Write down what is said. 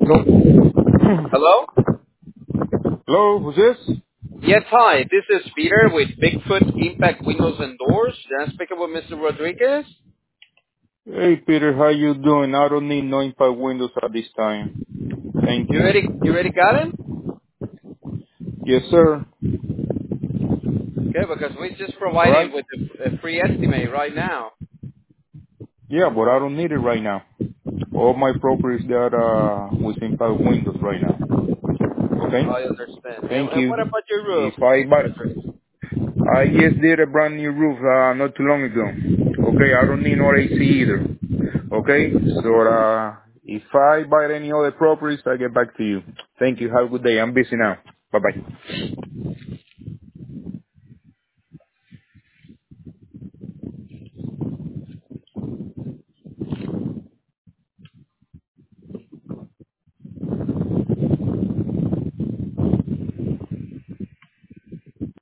Hello? Hello? Hello, who's this? Yes, hi. This is Peter with Bigfoot Impact Windows and Doors. Can I speak with Mr. Rodriguez? Hey, Peter, how you doing? I don't need no impact windows at this time. Thank You you. ready? You ready got him? Yes, sir. Okay, because we just All provided right? with a free estimate right now. Yeah, but I don't need it right now. All my properties that with impact windows right now. Okay? I understand. Thank And what you. about your roof, If I Mr. buy, Rodriguez? I just did a brand new roof not too long ago. Okay, I don't need no AC either. Okay, so if I buy any other properties, I get back to you. Thank you. Have a good day. I'm busy now. Bye bye.